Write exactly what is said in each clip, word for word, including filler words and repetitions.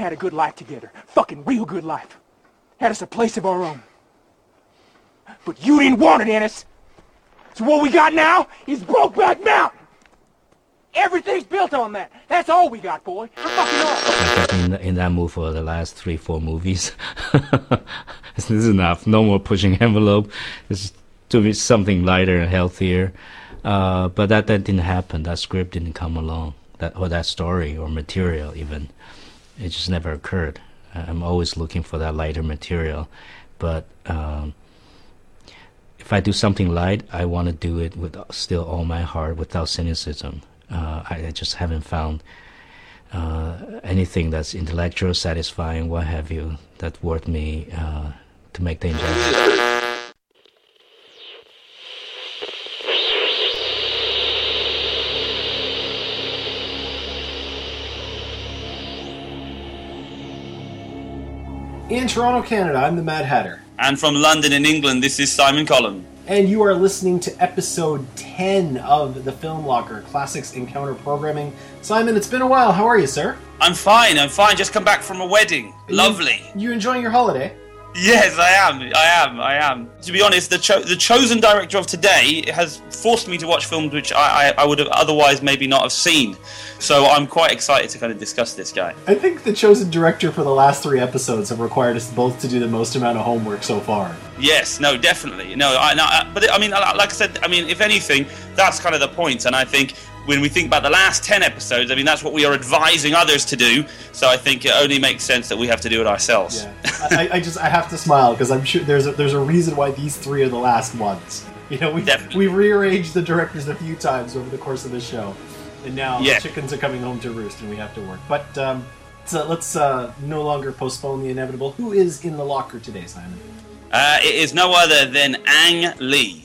had a good life together. Fucking real good life. Had us a place of our own. But you didn't want it, Ennis. So what we got now is Brokeback Mountain. Everything's built on that. That's all we got, boy. We're fucking all. I've been in that mood for the last three, four movies. This is enough. No more pushing envelope. It's to be something lighter and healthier. Uh, but that, that didn't happen. That script didn't come along. That or that story or material even. It just never occurred. I'm always looking for that lighter material. But um, if I do something light, I want to do it with still all my heart, without cynicism. Uh, I, I just haven't found uh, anything that's intellectual, satisfying, what have you, that's worth me uh, to make the enjoyment. In Toronto, Canada, I'm the Mad Hatter. And from London in England, this is Simon Collin. And you are listening to episode ten of the Film Locker, Classics Encounter Programming. Simon, it's been a while. How are you, sir? I'm fine, I'm fine. Just come back from a wedding. You, Lovely. You enjoying your holiday? Yes, I am. I am. I am. To be honest, the cho- the chosen director of today has forced me to watch films which I, I, I would have otherwise maybe not have seen. So I'm quite excited to kind of discuss this guy. I think the chosen director for the last three episodes have required us both to do the most amount of homework so far. Yes, no, definitely. No, I, no I, but I mean, like I said, I mean, if anything, that's kind of the point. And I think when we think about the last ten episodes, I mean, that's what we are advising others to do. So I think it only makes sense that we have to do it ourselves. Yeah. I, I just I have to smile because I'm sure there's a, there's a reason why these three are the last ones. You know, we we rearranged the directors a few times over the course of the show, and now yeah. the chickens are coming home to roost, and we have to work. But um, so let's uh, no longer postpone the inevitable. Who is in the locker today, Simon? Uh, it is no other than Ang Lee.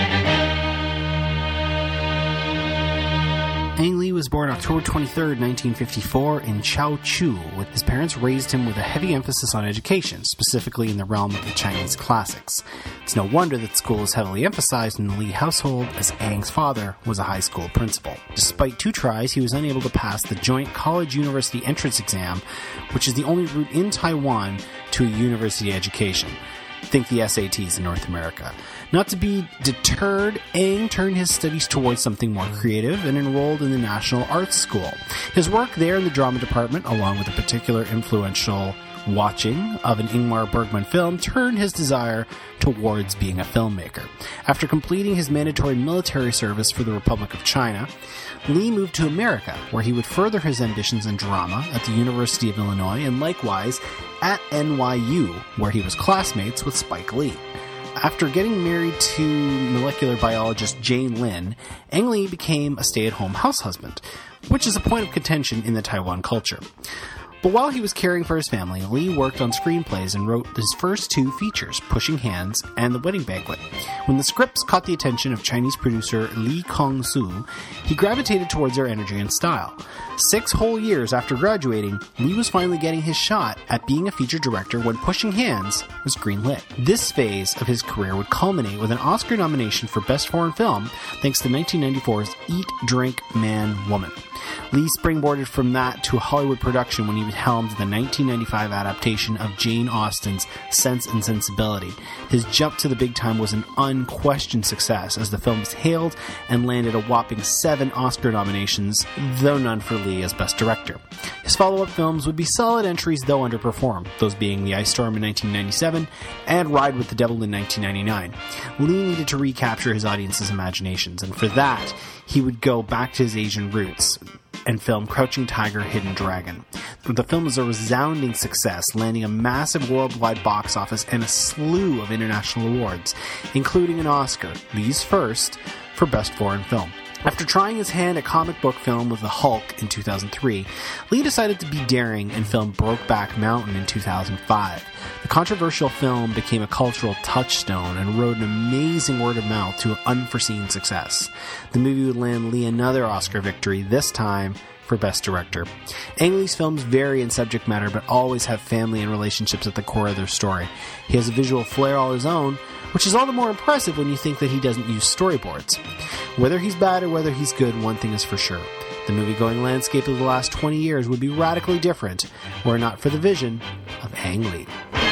Ang Lee was born October twenty-third, nineteen fifty-four in Chaochu. His parents raised him with a heavy emphasis on education, specifically in the realm of the Chinese classics. It's no wonder that school is heavily emphasized in the Lee household, as Ang's father was a high school principal. Despite two tries, he was unable to pass the joint college-university entrance exam, which is the only route in Taiwan to a university education. Think the S A Ts in North America. Not to be deterred, Ang turned his studies towards something more creative and enrolled in the National Arts School. His work there in the drama department, along with a particular influential watching of an Ingmar Bergman film, turned his desire towards being a filmmaker. After completing his mandatory military service for the Republic of China, Lee moved to America, where he would further his ambitions in drama at the University of Illinois and likewise at N Y U, where he was classmates with Spike Lee. After getting married to molecular biologist Jane Lin, Ang Lee became a stay-at-home house husband, which is a point of contention in the Taiwan culture. But while he was caring for his family, Lee worked on screenplays and wrote his first two features, Pushing Hands and The Wedding Banquet. When the scripts caught the attention of Chinese producer Lee Kong-soo, he gravitated towards their energy and style. Six whole years after graduating, Lee was finally getting his shot at being a feature director when Pushing Hands was greenlit. This phase of his career would culminate with an Oscar nomination for Best Foreign Film, thanks to nineteen ninety-four's Eat, Drink, Man, Woman. Lee springboarded from that to a Hollywood production when he helmed the nineteen ninety-five adaptation of Jane Austen's Sense and Sensibility. His jump to the big time was an unquestioned success, as the film was hailed and landed a whopping seven Oscar nominations, though none for Lee as Best Director. His follow-up films would be solid entries, though underperformed, those being The Ice Storm in nineteen ninety-seven and Ride with the Devil in nineteen ninety-nine. Lee needed to recapture his audience's imaginations, and for that, he would go back to his Asian roots and film Crouching Tiger, Hidden Dragon. The film was a resounding success, landing a massive worldwide box office and a slew of international awards, including an Oscar, Lee's first, for Best Foreign Film. After trying his hand at comic book film with The Hulk in two thousand three, Lee decided to be daring and filmed Brokeback Mountain in two thousand five. The controversial film became a cultural touchstone and rode an amazing word of mouth to unforeseen success. The movie would land Lee another Oscar victory, this time for Best Director. Ang Lee's films vary in subject matter, but always have family and relationships at the core of their story. He has a visual flair all his own, which is all the more impressive when you think that he doesn't use storyboards. Whether he's bad or whether he's good, one thing is for sure. The movie-going landscape of the last twenty years would be radically different were it not for the vision of Ang Lee.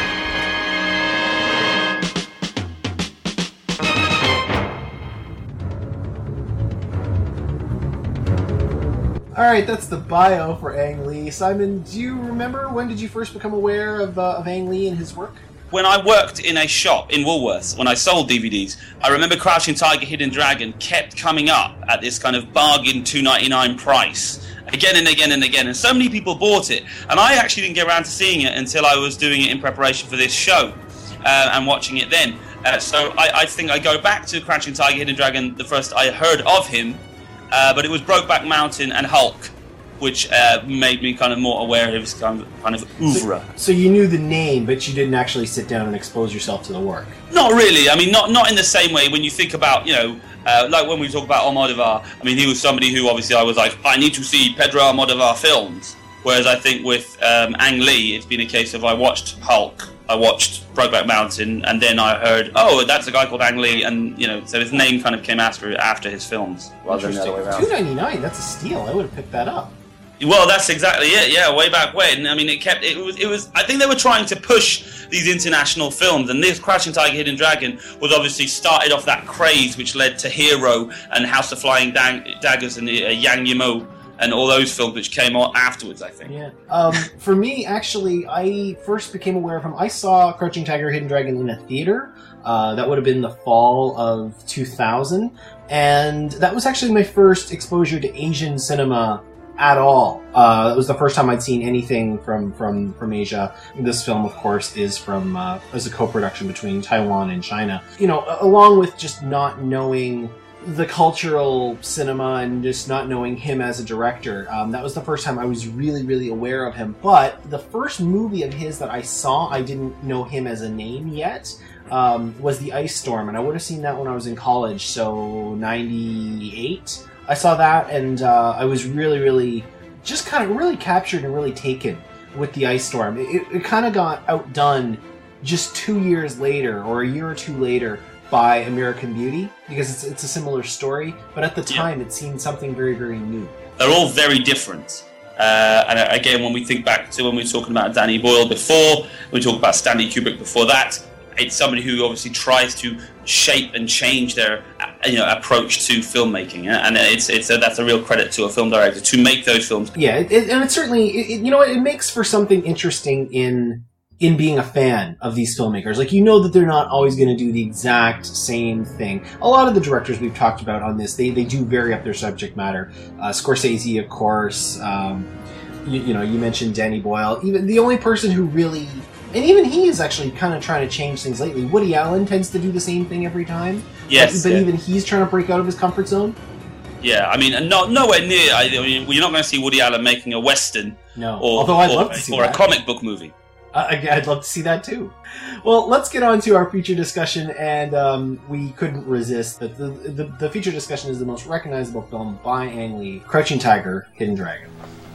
All right, that's the bio for Ang Lee. Simon, do you remember when did you first become aware of, uh, of Ang Lee and his work? When I worked in a shop in Woolworths, when I sold D V Ds, I remember Crouching Tiger, Hidden Dragon kept coming up at this kind of bargain two ninety-nine price again and again and again, and so many people bought it, and I actually didn't get around to seeing it until I was doing it in preparation for this show uh, and watching it then. Uh, so I, I think I go back to Crouching Tiger, Hidden Dragon, the first I heard of him, uh, but it was Brokeback Mountain and Hulk, which uh, made me kind of more aware of his kind of, kind of oeuvre. So, so you knew the name, but you didn't actually sit down and expose yourself to the work? Not really. I mean, not not in the same way when you think about, you know, uh, like when we talk about Almodovar, I mean, he was somebody who obviously I was like, I need to see Pedro Almodovar films. Whereas I think with um, Ang Lee, it's been a case of I watched Hulk, I watched Brokeback Mountain, and then I heard, oh, that's a guy called Ang Lee, and, you know, so his name kind of came after after his films, rather than the other way around. two ninety-nine, that's a steal. I would have picked that up. Well, that's exactly it. Yeah, way back when. I mean, it kept. It was. It was. I think they were trying to push these international films, and this Crouching Tiger, Hidden Dragon was obviously started off that craze, which led to Hero and House of Flying Dag- Daggers and uh, Yang Yimou and all those films which came on afterwards, I think. Yeah. Um, for me, actually, I first became aware of him. I saw Crouching Tiger, Hidden Dragon in a theater. Uh, that would have been the fall of two thousand, and that was actually my first exposure to Asian cinema at all. Uh, it was the first time I'd seen anything from, from, from Asia. This film, of course, is from uh, is a co-production between Taiwan and China. You know, along with just not knowing the cultural cinema and just not knowing him as a director, um, that was the first time I was really, really aware of him. But the first movie of his that I saw, I didn't know him as a name yet, um, was The Ice Storm, and I would have seen that when I was in college, so ninety-eight. I saw that, and uh, I was really, really, just kind of really captured and really taken with The Ice Storm. It, it kind of got outdone just two years later, or a year or two later, by American Beauty, because it's it's a similar story, but at the time yeah. it seemed something very, very new. They're all very different. Uh, and again, when we think back to when we were talking about Danny Boyle before, we talked about Stanley Kubrick before that, it's somebody who obviously tries to shape and change their, you know, approach to filmmaking, and it's it's a, that's a real credit to a film director to make those films. Yeah, it, it, and it certainly, it, you know, it makes for something interesting in in being a fan of these filmmakers. Like, you know that they're not always going to do the exact same thing. A lot of the directors we've talked about on this, they they do vary up their subject matter. Uh, Scorsese, of course. Um, you, you know, you mentioned Danny Boyle. Even the only person who really. And even he is actually kind of trying to change things lately. Woody Allen tends to do the same thing every time. Yes. But, but yeah. even he's trying to break out of his comfort zone. Yeah, I mean, not nowhere near. I mean, you're not going to see Woody Allen making a Western. No. Or, Although I'd or, love to see or that. a comic book movie. Uh, I'd love to see that too. Well, let's get on to our feature discussion, and um, we couldn't resist. The, the, the, the feature discussion is the most recognizable film by Ang Lee, Crouching Tiger, Hidden Dragon.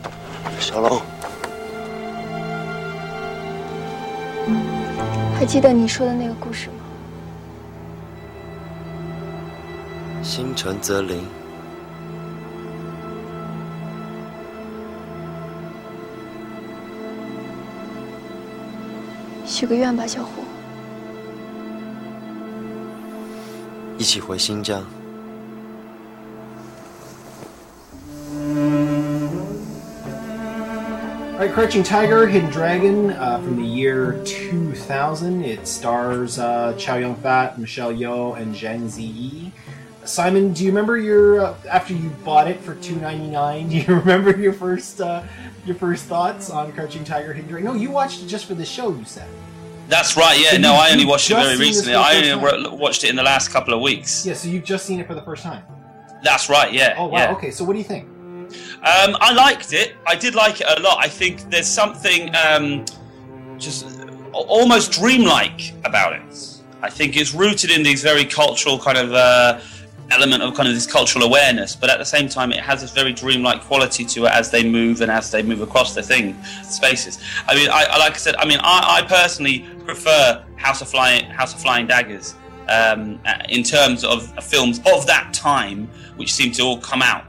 Shalom. 还记得你说的那个故事吗？ 心诚则灵。 许个愿吧，小虎。 一起回新疆。 All right, Crouching Tiger, Hidden Dragon, uh, from the year two thousand. It stars uh, Chow Yun-fat, Michelle Yeoh, and Zhang Ziyi. Simon, do you remember your uh, after you bought it for two ninety-nine? Do you remember your first uh, your first thoughts on Crouching Tiger, Hidden Dragon? No, you watched it just for the show. You said. That's right. Yeah. So no, you, I only watched it very recently. I only time. watched it in the last couple of weeks. Yeah. So you've just seen it for the first time. That's right. Yeah. Oh wow. Yeah. Okay. So what do you think? Um, I liked it. I did like it a lot. I think there's something um, just almost dreamlike about it. I think it's rooted in these very cultural kind of uh, element of kind of this cultural awareness, but at the same time it has this very dreamlike quality to it as they move and as they move across the thing spaces. I mean, I, like I said, I mean, I, I personally prefer House of Flying House of Flying Daggers um, in terms of films of that time, which seem to all come out.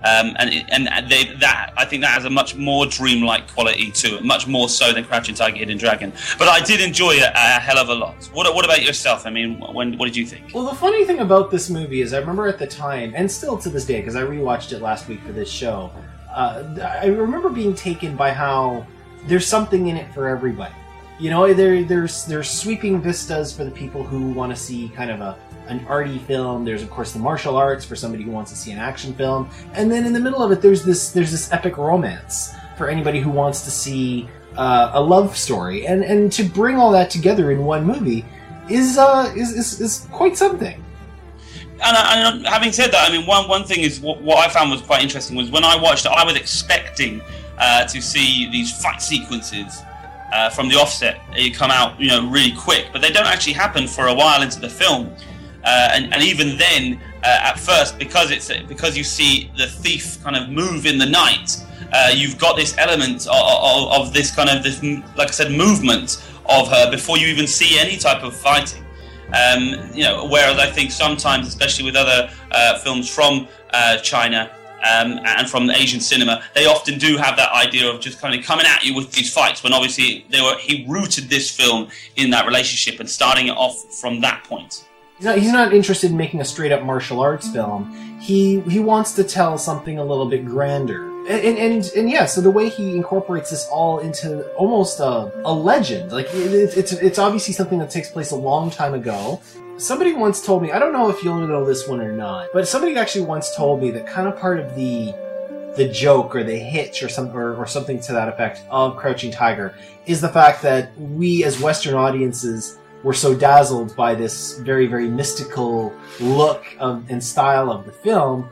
Um, and and they, that I think that has a much more dreamlike quality to it, much more so than Crouching Tiger, Hidden Dragon. But I did enjoy it a hell of a lot. What, what about yourself? I mean, when, what did you think? Well, the funny thing about this movie is I remember at the time, and still to this day, because I rewatched it last week for this show, uh, I remember being taken by how there's something in it for everybody. You know, there, there's there's sweeping vistas for the people who want to see kind of a an arty film. There's of course the martial arts for somebody who wants to see an action film, and then in the middle of it, there's this there's this epic romance for anybody who wants to see uh, a love story. And and to bring all that together in one movie is uh is is, is quite something. And, and having said that, I mean, one one thing is what, what I found was quite interesting was when I watched it, I was expecting uh, to see these fight sequences uh, from the offset. They come out, you know, really quick, but they don't actually happen for a while into the film. Uh, and, and even then, uh, at first, because it's because you see the thief kind of move in the night, uh, you've got this element of, of, of this kind of this, like I said, movement of her before you even see any type of fighting. Um, you know, whereas I think sometimes, especially with other uh, films from uh, China um, and from Asian cinema, they often do have that idea of just kind of coming at you with these fights. When obviously they were, he rooted this film in that relationship and starting it off from that point. He's not, he's not interested in making a straight-up martial arts film. He he wants to tell something a little bit grander. And and, and, and yeah, so the way he incorporates this all into almost a, a legend. Like, it, it's it's obviously something that takes place a long time ago. Somebody once told me, I don't know if you'll know this one or not, but somebody actually once told me that kind of part of the the joke or the hitch or, some, or, or something to that effect of Crouching Tiger is the fact that we as Western audiences were so dazzled by this very, very mystical look of, and style of the film,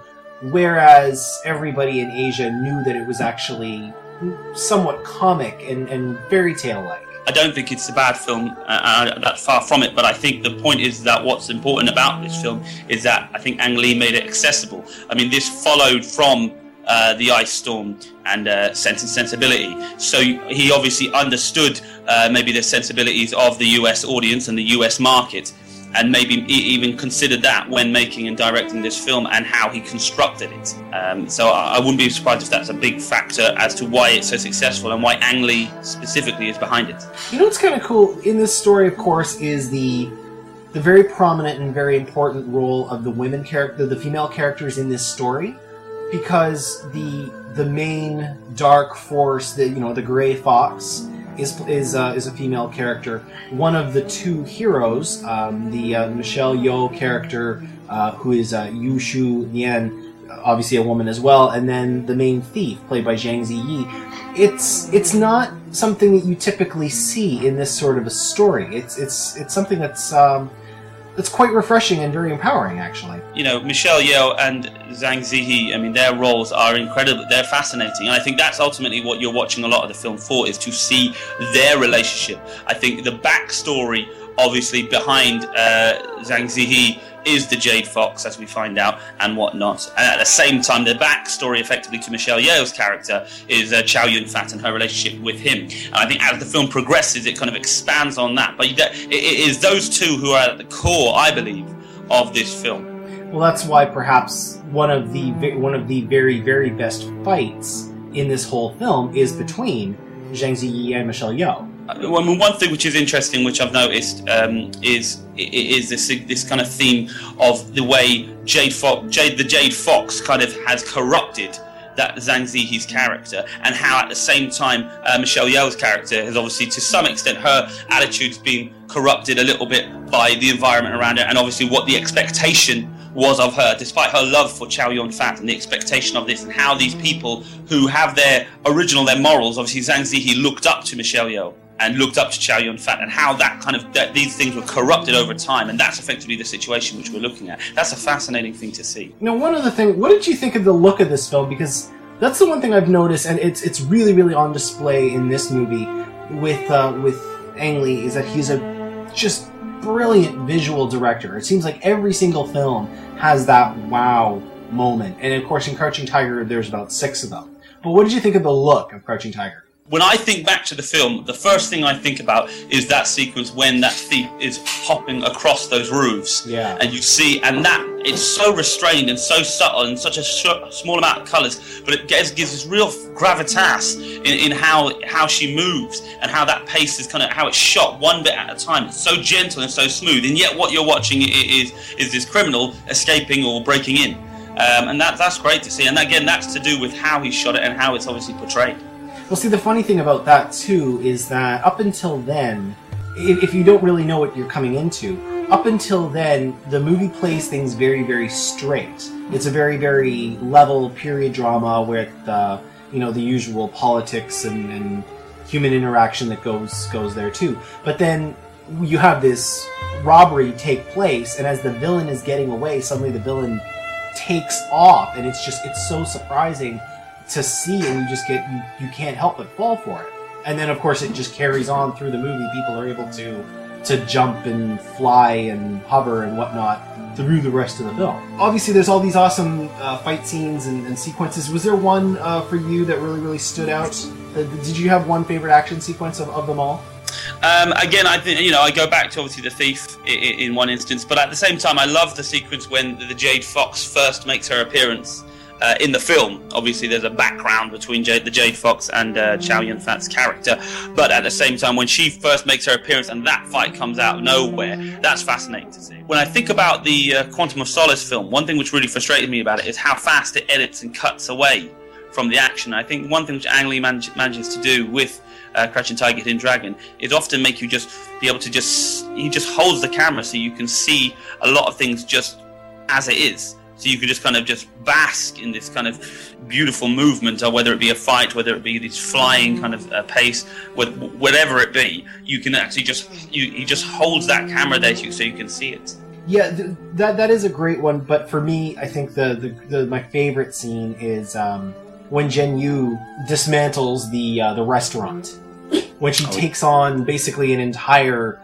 whereas everybody in Asia knew that it was actually somewhat comic and, and fairy tale-like. I don't think it's a bad film, uh, that far from it, but I think the point is that what's important about this film is that I think Ang Lee made it accessible. I mean, this followed from Uh, the Ice Storm and uh, Sense and Sensibility. So he obviously understood uh, maybe the sensibilities of the U S audience and the U S market, and maybe even considered that when making and directing this film and how he constructed it. Um, so I wouldn't be surprised if that's a big factor as to why it's so successful and why Ang Lee specifically is behind it. You know what's kind of cool in this story, of course, is the the very prominent and very important role of the women character, the female characters in this story. Because the the main dark force, the you know the Gray Fox, is is uh, is a female character. One of the two heroes, um, the uh, Michelle Yeoh character, uh, who is uh, Yu Shu Nian, obviously a woman as well, and then the main thief, played by Zhang Ziyi. It's it's not something that you typically see in this sort of a story. It's it's it's something that's. Um, It's quite refreshing and very empowering, actually. You know, Michelle Yeoh and Zhang Ziyi, I mean, their roles are incredible. They're fascinating. And I think that's ultimately what you're watching a lot of the film for, is to see their relationship. I think the backstory, obviously, behind uh, Zhang Ziyi is the Jade Fox, as we find out, and whatnot. And at the same time, the backstory, effectively, to Michelle Yeoh's character is uh, Chow Yun-fat and her relationship with him. And I think as the film progresses, it kind of expands on that. But it is those two who are at the core, I believe, of this film. Well, that's why perhaps one of the one of the very, very best fights in this whole film is between Zhang Ziyi and Michelle Yeoh. I mean, one thing which is interesting, which I've noticed, um, is is this this kind of theme of the way Jade Fox, Jade the Jade Fox, kind of has corrupted that Zhang Ziyi's character, and how at the same time uh, Michelle Yeoh's character has obviously, to some extent, her attitude's been corrupted a little bit by the environment around her, and obviously what the expectation was of her, despite her love for Chow Yun-fat and the expectation of this, and how these people who have their original, their morals, obviously Zhang Ziyi looked up to Michelle Yeoh and looked up to Chow Yun-fat, and how that kind of that these things were corrupted over time, and that's effectively the situation which we're looking at. That's a fascinating thing to see. Now, one other thing, what did you think of the look of this film? Because that's the one thing I've noticed, and it's it's really really on display in this movie with uh, with Ang Lee, is that he's a just brilliant visual director. It seems like every single film has that wow moment, and of course in Crouching Tiger there's about six of them. But what did you think of the look of Crouching Tiger? When I think back to the film, the first thing I think about is that sequence when that thief is hopping across those roofs. Yeah. And you see, and that, it's so restrained and so subtle and such a sh- small amount of colours, but it gives, gives this real gravitas in, in how how she moves and how that pace is kind of, how it's shot one bit at a time. It's so gentle and so smooth, and yet what you're watching is, is this criminal escaping or breaking in. Um, and that that's great to see. And again, that's to do with how he shot it and how it's obviously portrayed. Well, see, the funny thing about that, too, is that up until then, if, if you don't really know what you're coming into, up until then, the movie plays things very, very straight. It's a very, very level period drama with, uh, you know, the usual politics and, and human interaction that goes goes there, too. But then you have this robbery take place, and as the villain is getting away, suddenly the villain takes off, and it's just, it's so surprising to see, and you just get, you, you can't help but fall for it. And then, of course, it just carries on through the movie. People are able to to jump and fly and hover and whatnot through the rest of the film. Obviously, there's all these awesome uh, fight scenes and, and sequences. Was there one uh, for you that really, really stood out? Uh, did you have one favorite action sequence of, of them all? Um, again, I think, you know, I go back to obviously the thief in, in one instance, but at the same time, I love the sequence when the Jade Fox first makes her appearance. Uh, in the film, obviously, there's a background between Jade, the Jade Fox and uh, Chow Yun-fat's character, but at the same time, when she first makes her appearance and that fight comes out of nowhere, that's fascinating to see. When I think about the uh, Quantum of Solace film, one thing which really frustrated me about it is how fast it edits and cuts away from the action. I think one thing which Ang Lee man- manages to do with uh, Crouching Tiger, Hidden Dragon is often make you just be able to just, he just holds the camera so you can see a lot of things just as it is. So you could just kind of just bask in this kind of beautiful movement, or whether it be a fight, whether it be this flying kind of uh, pace, whatever it be, you can actually just, you, he just holds that camera there so you can see it. Yeah, th- that that is a great one, but for me, I think the, the, the my favorite scene is um, when Jen Yu dismantles the uh, the restaurant. When she oh. takes on basically an entire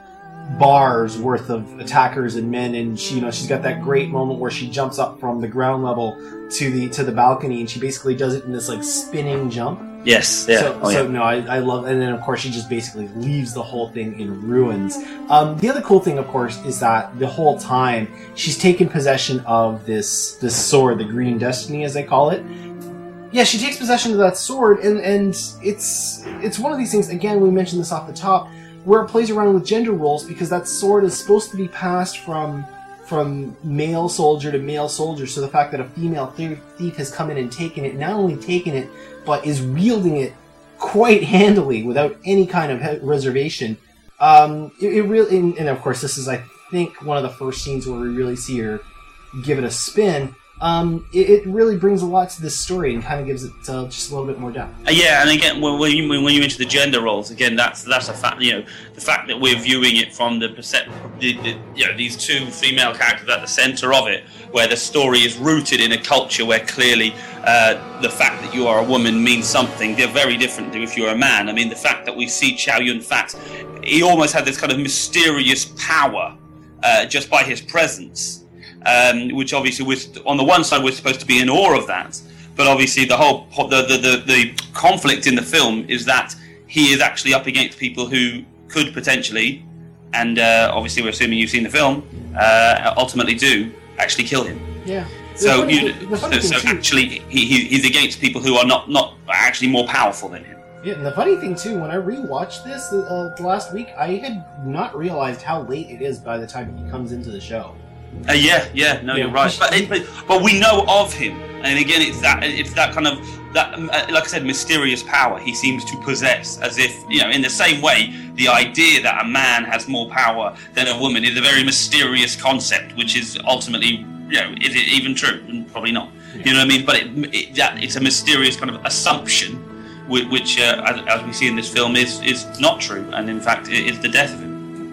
bar's worth of attackers and men, and she, you know, she's got that great moment where she jumps up from the ground level to the to the balcony, and she basically does it in this like spinning jump. Yes, yeah. So, oh, so yeah. no, I, I love, and then of course she just basically leaves the whole thing in ruins. Um, the other cool thing, of course, is that the whole time she's taken possession of this this sword, the Green Destiny, as they call it. Yeah, she takes possession of that sword, and and it's it's one of these things. Again, we mentioned this off the top, where it plays around with gender roles, because that sword is supposed to be passed from from male soldier to male soldier. So the fact that a female thief has come in and taken it, not only taken it, but is wielding it quite handily without any kind of reservation. Um, it, it really, and, and of course, this is, I think, one of the first scenes where we really see her give it a spin. Um, it, it really brings a lot to this story and kind of gives it uh, just a little bit more depth. Uh, yeah, and again, when, when you when you mention the gender roles, again, that's that's a fact. You know, the fact that we're viewing it from the percep- the, the, you know, these two female characters at the centre of it, where the story is rooted in a culture where clearly uh, the fact that you are a woman means something. They're very different to if you're a man. I mean, the fact that we see Chow Yun-fat, he almost had this kind of mysterious power uh, just by his presence. Um, which obviously, was, on the one side, we're supposed to be in awe of that, but obviously the whole the, the the the conflict in the film is that he is actually up against people who could potentially, and uh, obviously we're assuming you've seen the film, uh, ultimately do actually kill him. Yeah. So, funny, you, so, so actually, he, he he's against people who are not not actually more powerful than him. Yeah, and the funny thing too, when I rewatched this uh, last week, I had not realized how late it is by the time he comes into the show. Uh, yeah, yeah, no, yeah. you're right. But, it, but but we know of him, and again, it's that it's that kind of that, um, uh, like I said, mysterious power he seems to possess. As if, you know, in the same way, the idea that a man has more power than a woman is a very mysterious concept, which is ultimately, you know, is it even true? Probably not. Yeah. You know what I mean? But it, it, that, it's a mysterious kind of assumption, which, which uh, as, as we see in this film, is is not true, and in fact, it is the death of him.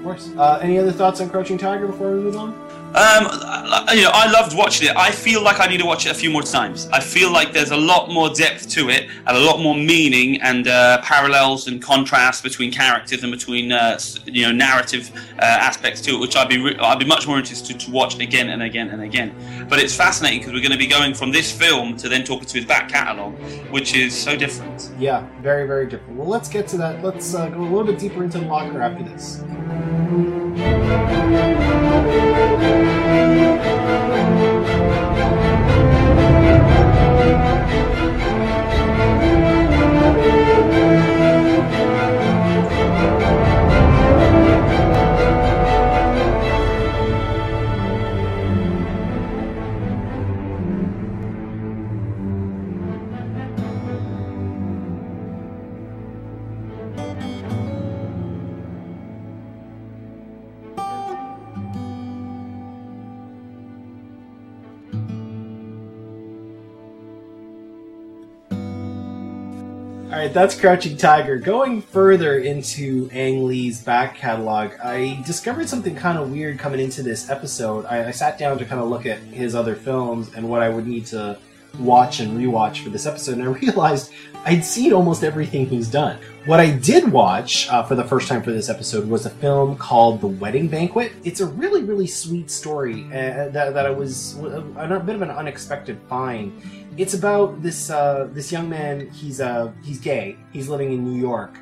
course. Uh, any other thoughts on Crouching Tiger before we move on? Um, you know, I loved watching it. I feel like I need to watch it a few more times. I feel like there's a lot more depth to it, and a lot more meaning and uh, parallels and contrasts between characters and between uh, you know narrative uh, aspects to it, which I'd be re- I'd be much more interested to watch again and again and again. But it's fascinating because we're going to be going from this film to then talking to his back catalogue, which is so different. Yeah, very very different. Well, let's get to that. Let's uh, go a little bit deeper into the locker after this. Alright, that's Crouching Tiger. Going further into Ang Lee's back catalog, I discovered something kind of weird coming into this episode. I, I sat down to kind of look at his other films and what I would need to watch and rewatch for this episode, and I realized I'd seen almost everything he's done. What I did watch uh, for the first time for this episode was a film called The Wedding Banquet. It's a really, really sweet story uh, that, that I was a, a bit of an unexpected find. It's about this uh, this young man. He's uh, he's gay. He's living in New York,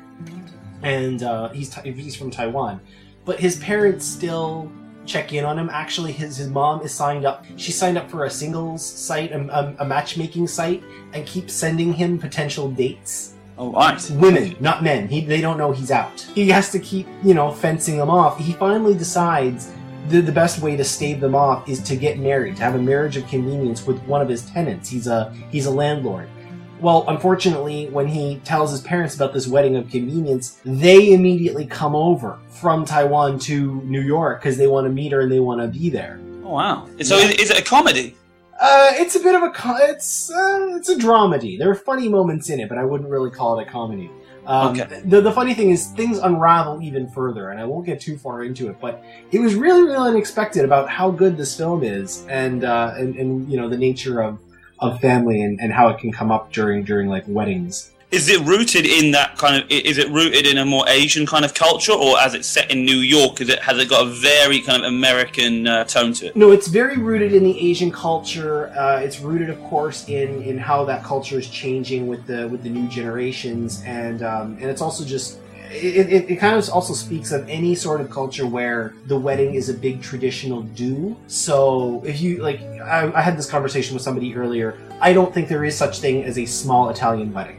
and uh, he's he's from Taiwan, but his parents still check in on him. Actually, his his mom is signed up. She signed up for a singles site, a, a, a matchmaking site, and keeps sending him potential dates. Oh, right. Women, not men. He, they don't know he's out. He has to keep, you know, fencing them off. He finally decides the, the best way to stave them off is to get married, to have a marriage of convenience with one of his tenants. He's a he's a landlord. Well, unfortunately, when he tells his parents about this wedding of convenience, they immediately come over from Taiwan to New York because they want to meet her and they want to be there. Oh, wow. So yeah. Is it a comedy? Uh, it's a bit of a co- it's uh, it's a dramedy. There are funny moments in it, but I wouldn't really call it a comedy. Um, okay. The the funny thing is things unravel even further, and I won't get too far into it. But it was really really unexpected about how good this film is, and uh, and, and you know the nature of, of family and, and how it can come up during during like weddings. Is it rooted in that kind of? Is it rooted in a more Asian kind of culture, or as it's set in New York, is it has it got a very kind of American uh, tone to it? No, it's very rooted in the Asian culture. Uh, it's rooted, of course, in, in how that culture is changing with the with the new generations, and um, and it's also just it, it it kind of also speaks of any sort of culture where the wedding is a big traditional do. So if you like, I, I had this conversation with somebody earlier. I don't think there is such thing as a small Italian wedding.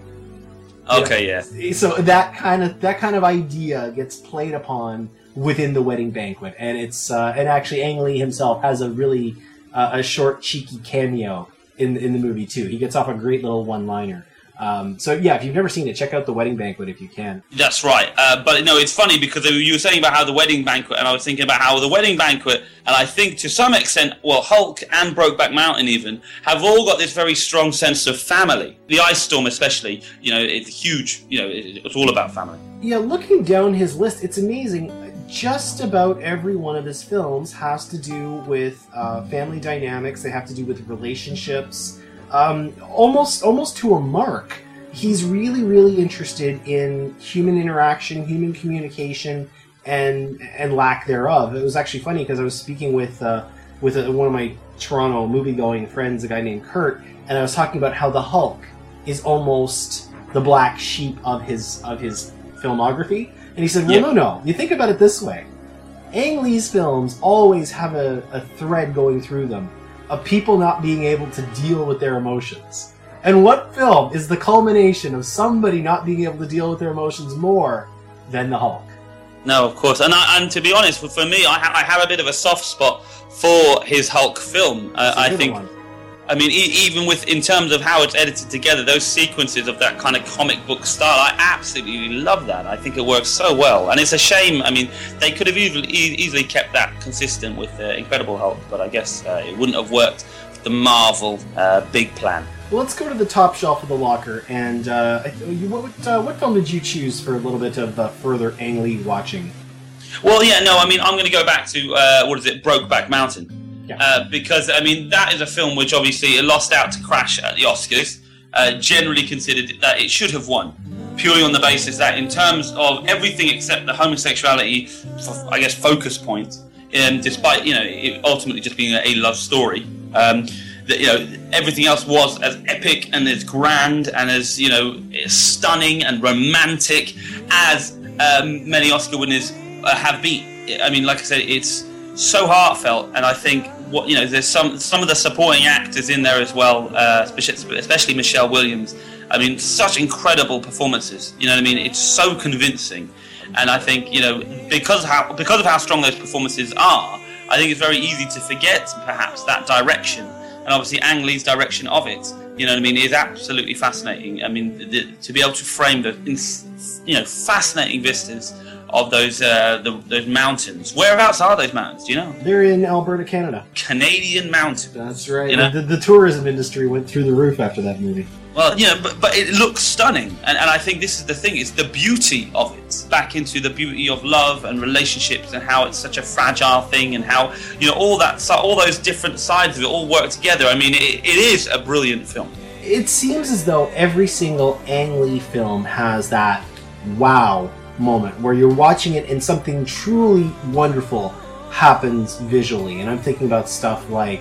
Okay, yeah. So that kind of that kind of idea gets played upon within the wedding banquet, and it's uh, and actually Ang Lee himself has a really uh, a short, cheeky cameo in in the movie too. He gets off a great little one-liner. Um, so yeah, if you've never seen it, check out The Wedding Banquet if you can. That's right. Uh, but no, it's funny because you were saying about how The Wedding Banquet, and I was thinking about how The Wedding Banquet, and I think to some extent, well, Hulk and Brokeback Mountain even, have all got this very strong sense of family. The Ice Storm especially, you know, it's huge, you know, it's all about family. Yeah, looking down his list, it's amazing. Just about every one of his films has to do with uh, family dynamics. They have to do with relationships. Um, almost, almost to a mark. He's really, really interested in human interaction, human communication, and and lack thereof. It was actually funny because I was speaking with uh, with a, one of my Toronto movie-going friends, a guy named Kurt, and I was talking about how the Hulk is almost the black sheep of his of his filmography, and he said, "Well, yeah. no, no. You think about it this way: Ang Lee's films always have a, a thread going through them." Of people not being able to deal with their emotions. And what film is the culmination of somebody not being able to deal with their emotions more than the Hulk? No, of course. And I, and to be honest, for me, I, ha- I have a bit of a soft spot for his Hulk film. Uh, I think. One. I mean, e- even with in terms of how it's edited together, those sequences of that kind of comic book style, I absolutely love that. I think it works so well, and it's a shame. I mean, they could have easily, e- easily kept that consistent with the Incredible Hulk, but I guess uh, it wouldn't have worked with the Marvel uh, big plan. Well, let's go to the top shelf of the locker, and uh, you, what uh, what film did you choose for a little bit of uh, further Ang Lee watching? Well, yeah, no, I mean, I'm going to go back to, uh, what is it, Brokeback Mountain. Yeah. Uh, because, I mean, that is a film which obviously it lost out to Crash at the Oscars. Uh, generally considered that it should have won, purely on the basis that in terms of everything except the homosexuality, I guess, focus point, um, despite, you know, it ultimately just being a, a love story, um, that, you know, everything else was as epic and as grand and as, you know, stunning and romantic as um, many Oscar winners uh, have been. I mean, like I said, it's so heartfelt, and I think what you know, there's some some of the supporting actors in there as well, uh, especially, especially Michelle Williams. I mean, such incredible performances. You know what I mean? It's so convincing, and I think you know because how because of how strong those performances are, I think it's very easy to forget perhaps that direction, and obviously Ang Lee's direction of it. You know what I mean? Is absolutely fascinating. I mean, the, to be able to frame the you know fascinating vistas of those uh, the, those mountains. Whereabouts are those mountains? Do you know? They're in Alberta, Canada. Canadian mountains. That's right. You know? the, the tourism industry went through the roof after that movie. Well, you know, but, but it looks stunning, and, and I think this is the thing, it's the beauty of it, back into the beauty of love and relationships and how it's such a fragile thing and how, you know, all that, all those different sides of it all work together. I mean, it, it is a brilliant film. It seems as though every single Ang Lee film has that wow moment where you're watching it and something truly wonderful happens visually. And I'm thinking about stuff like,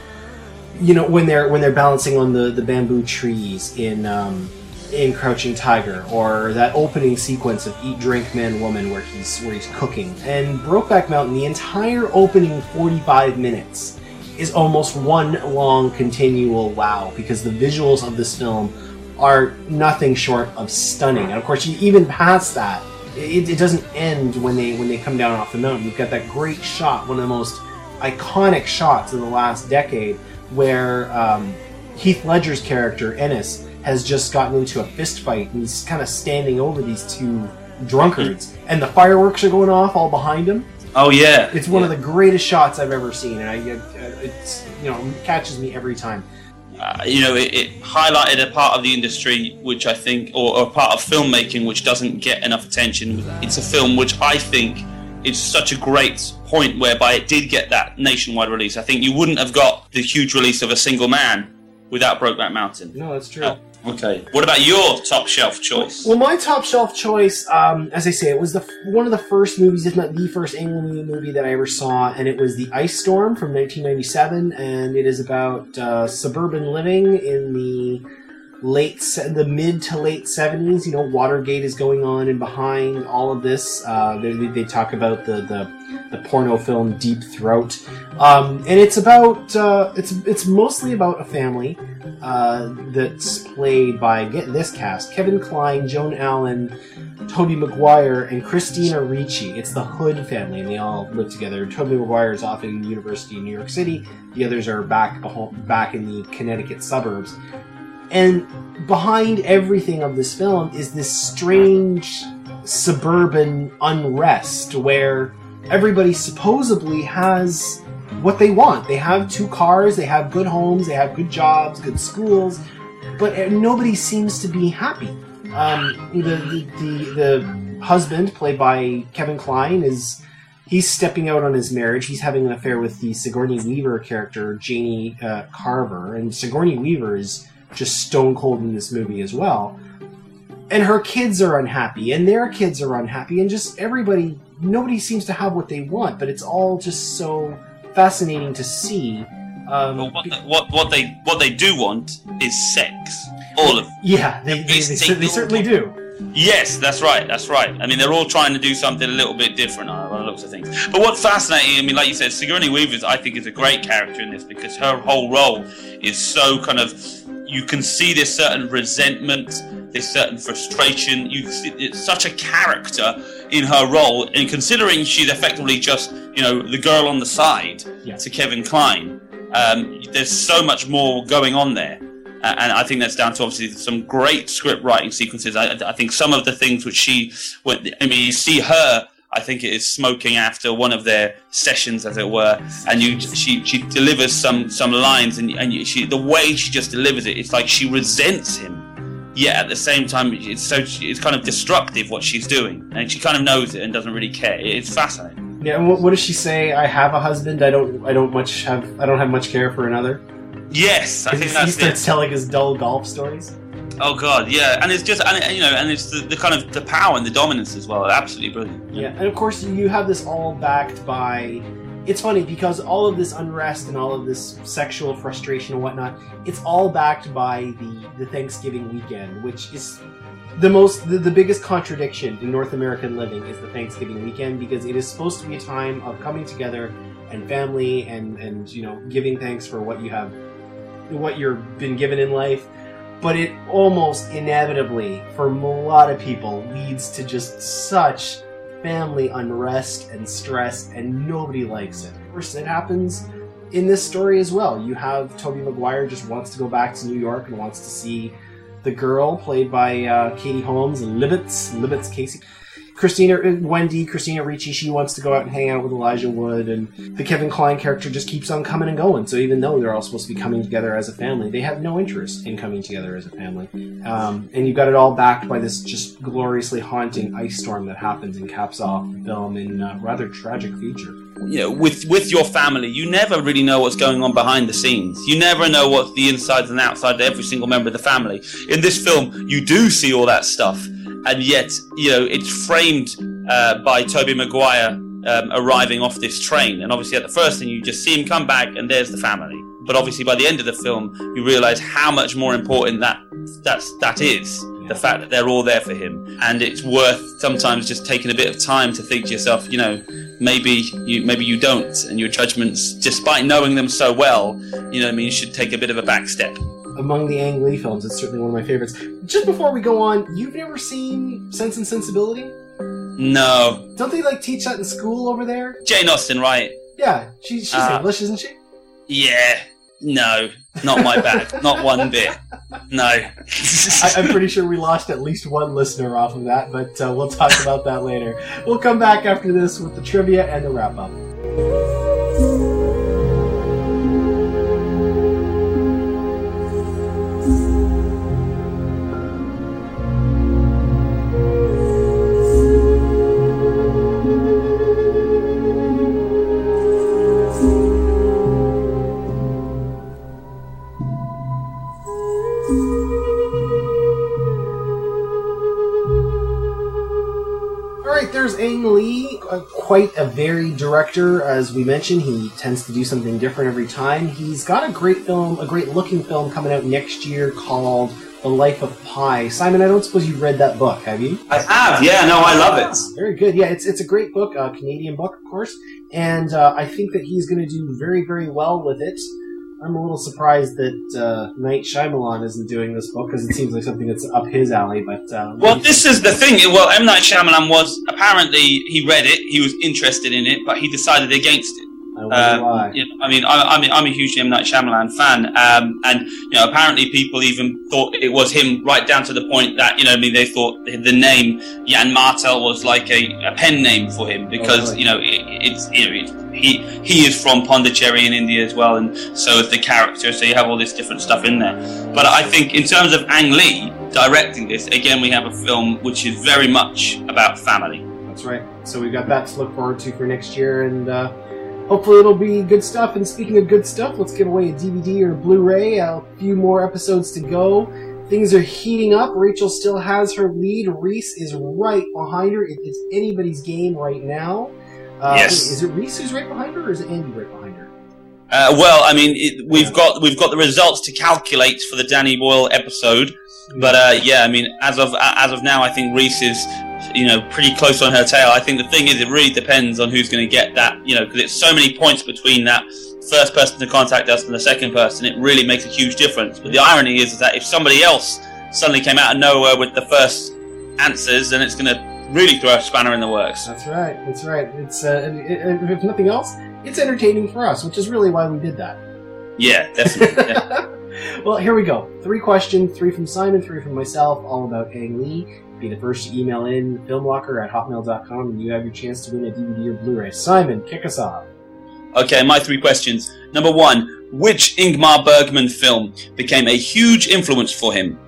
you know, when they're when they're balancing on the, the bamboo trees in um, in Crouching Tiger, or that opening sequence of Eat, Drink, Man, Woman where he's where he's cooking. And Brokeback Mountain, the entire opening forty-five minutes is almost one long continual wow, because the visuals of this film are nothing short of stunning. And of course, you even past that, it, it doesn't end when they when they come down off the mountain. You've got that great shot, one of the most iconic shots of the last decade, where um, Heath Ledger's character, Ennis, has just gotten into a fist fight, and he's kind of standing over these two drunkards, and the fireworks are going off all behind him. Oh, yeah. It's one yeah. of the greatest shots I've ever seen, and I, it's, you know, it catches me every time. Uh, you know, it, it highlighted a part of the industry which I think, or, or a part of filmmaking which doesn't get enough attention. It's a film which I think is such a great point whereby it did get that nationwide release. I think you wouldn't have got the huge release of A Single Man without Brokeback Mountain. No, that's true. Uh, okay. What about your top shelf choice? Well, my top shelf choice, um, as I say, it was the one of the first movies, if not the first Ang Lee movie that I ever saw, and it was The Ice Storm from nineteen ninety-seven, and it is about uh, suburban living in the late, the mid to late seventies. You know, Watergate is going on, and behind all of this, uh, they, they talk about the, the the porno film Deep Throat, um, and it's about uh, it's it's mostly about a family uh, that's played by, get this cast: Kevin Kline, Joan Allen, Tobey Maguire, and Christina Ricci. It's the Hood family, and they all live together. Tobey Maguire is off at university in New York City. The others are back back in the Connecticut suburbs. And behind everything of this film is this strange suburban unrest where everybody supposedly has what they want. They have two cars, they have good homes, they have good jobs, good schools, but nobody seems to be happy. Um, the, the, the, the husband, played by Kevin Kline, is he's stepping out on his marriage. He's having an affair with the Sigourney Weaver character, Janie uh, Carver, and Sigourney Weaver is just stone cold in this movie as well. And her kids are unhappy, and their kids are unhappy, and just everybody, nobody seems to have what they want, but it's all just so fascinating to see. Um, well, what, what what they what they do want is sex. All of them. Yeah, they, they, they, they, they certainly do. Yes, that's right, that's right. I mean, they're all trying to do something a little bit different on the looks of things. But what's fascinating, I mean, like you said, Sigourney Weaver, I think, is a great character in this because her whole role is so kind of, you can see this certain resentment, this certain frustration. You see, it's such a character in her role, and considering she's effectively just, you know, the girl on the side yeah. to Kevin Kline, um, there's so much more going on there. Uh, and I think that's down to obviously some great script writing sequences. I, I think some of the things which she, I mean, you see her, I think it is smoking after one of their sessions, as it were, and you, she, she delivers some, some lines, and and she, the way she just delivers it, it's like she resents him, yet at the same time, it's so it's kind of destructive what she's doing, and she kind of knows it and doesn't really care. It's fascinating. Yeah, and what, what does she say? I have a husband. I don't. I don't much have. I don't have much care for another. Yes, I think he, that's he starts it. telling his dull golf stories. Oh God, yeah, and it's just, and you know, and it's the, the kind of the power and the dominance as well. Absolutely brilliant. Yeah, and of course you have this all backed by. It's funny because all of this unrest and all of this sexual frustration and whatnot, it's all backed by the, the Thanksgiving weekend, which is the most, the, the biggest contradiction in North American living is the Thanksgiving weekend, because it is supposed to be a time of coming together and family and, and you know, giving thanks for what you have, what you've been given in life. But it almost inevitably, for a lot of people, leads to just such family unrest and stress, and nobody likes it. Of course, it happens in this story as well. You have Tobey Maguire just wants to go back to New York and wants to see the girl played by uh, Katie Holmes and Libbets, Libbets Casey. Christina, Wendy, Christina Ricci, she wants to go out and hang out with Elijah Wood, and the Kevin Kline character just keeps on coming and going. So even though they're all supposed to be coming together as a family, they have no interest in coming together as a family. Um, and you've got it all backed by this just gloriously haunting ice storm that happens and caps off the film in a rather tragic feature. You know, with with your family, you never really know what's going on behind the scenes. You never know what's the insides and outside of every single member of the family. In this film, you do see all that stuff. And yet, you know, it's framed uh, by Tobey Maguire um, arriving off this train. And obviously at the first thing, you just see him come back and there's the family. But obviously by the end of the film, you realise how much more important that that's, that is. The fact that they're all there for him. And it's worth sometimes just taking a bit of time to think to yourself, you know, maybe you maybe you don't. And your judgments, despite knowing them so well, you know, I mean, you should take a bit of a back step. Among the Ang Lee films, it's certainly one of my favorites. Just before we go on, you've never seen Sense and Sensibility? No. Don't they, like, teach that in school over there? Jane Austen, right? Yeah, she, she's uh, English, isn't she? Yeah. No. Not my bag. Not one bit. No. I, I'm pretty sure we lost at least one listener off of that, but uh, we'll talk about that later. We'll come back after this with the trivia and the wrap-up. Ang Lee, uh, quite a varied director, as we mentioned. He tends to do something different every time. He's got a great film, a great looking film coming out next year called The Life of Pi. Simon, I don't suppose you've read that book, have you? I have, yeah, no, I love it. Very good, yeah, it's it's a great book, a Canadian book, of course, and uh, I think that he's going to do very, very well with it. I'm a little surprised that uh, Night Shyamalan isn't doing this book, because it seems like something that's up his alley. But uh, well, this is the thing. Well, M. Night Shyamalan was apparently he read it, he was interested in it, but he decided against it. I wonder um, why. You know, I mean, I, I mean, I'm a huge M. Night Shyamalan fan, um, and you know, apparently people even thought it was him, right down to the point that you know, I mean, they thought the name Jan Martel was like a, a pen name for him because oh, really? you know, it, it's you know. It's, He he is from Pondicherry in India as well, and so is the character. So you have all this different stuff in there. But I think in terms of Ang Lee directing this, again, we have a film which is very much about family. That's right. So we've got that to look forward to for next year, and uh, hopefully it'll be good stuff. And speaking of good stuff, let's give away a D V D or a Blu-ray. A few more episodes to go. Things are heating up. Rachel still has her lead. Reese is right behind her. It is anybody's game right now. Uh, yes. Is it Reese who's right behind her, or is it Andy right behind her? Uh, well, I mean, it, we've got we've got the results to calculate for the Danny Boyle episode, but uh, yeah, I mean, as of as of now, I think Reese is, you know, pretty close on her tail. I think the thing is, it really depends on who's going to get that, you know, because it's so many points between that first person to contact us and the second person. It really makes a huge difference. But the irony is, is that if somebody else suddenly came out of nowhere with the first answers, then it's going to really throw a spanner in the works. That's right. That's right. It's uh, it, it, if nothing else, it's entertaining for us, which is really why we did that. Yeah, definitely. Yeah. Well, here we go. Three questions, three from Simon, three from myself, all about Ang Lee. Be the first to email in filmlocker at hotmail dot com, and you have your chance to win a D V D or Blu-ray. Simon, kick us off. Okay, my three questions. Number one, which Ingmar Bergman film became a huge influence for him?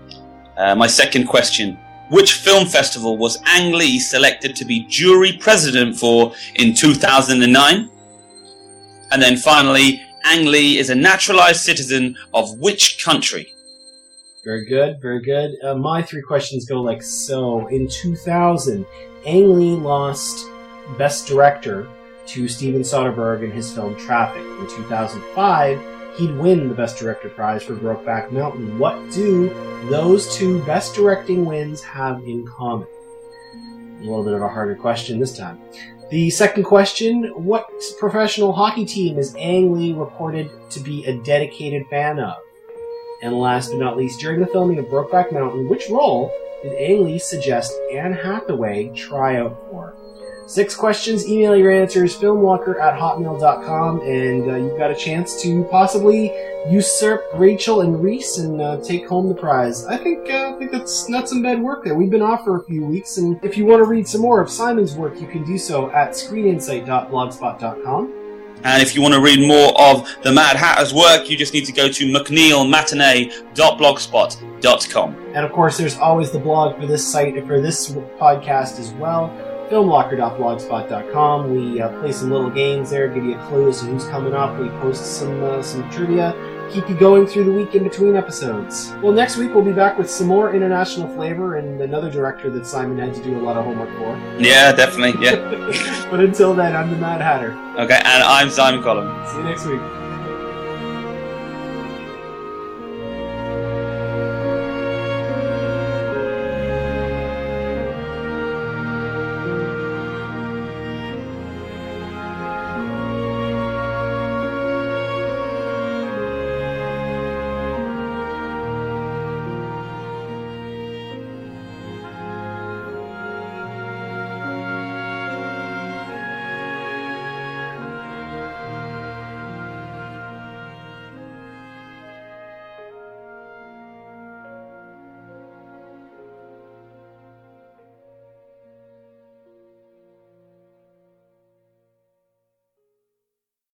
Uh, my second question. Which film festival was Ang Lee selected to be jury president for in two thousand nine? And then finally, Ang Lee is a naturalized citizen of which country? Very good, very good. Uh, my three questions go like so. In two thousand, Ang Lee lost Best Director to Steven Soderbergh in his film Traffic. In two thousand five, he'd win the Best Director prize for Brokeback Mountain. What do those two Best Directing wins have in common? A little bit of a harder question this time. The second question, what professional hockey team is Ang Lee reported to be a dedicated fan of? And last but not least, during the filming of Brokeback Mountain, which role did Ang Lee suggest Anne Hathaway try out for? Six questions, email your answers, filmwalker at hotmail dot com, and uh, you've got a chance to possibly usurp Rachel and Reese and uh, take home the prize. I think uh, I think that's not some bad work there. We've been off for a few weeks, and if you want to read some more of Simon's work, you can do so at screen insight dot blogspot dot com. And if you want to read more of the Mad Hatter's work, you just need to go to mcneil matinee dot blogspot dot com. And of course, there's always the blog for this site, for this podcast as well. filmlocker dot blogspot dot com. We uh, play some little games there, give you a clue as to who's coming up. We post some uh, some trivia, keep you going through the week in between episodes. Well, next week we'll be back with some more international flavor and another director that Simon had to do a lot of homework for. Yeah, definitely, yeah. But until then, I'm the Mad Hatter. Okay, and I'm Simon Collum. See you next week.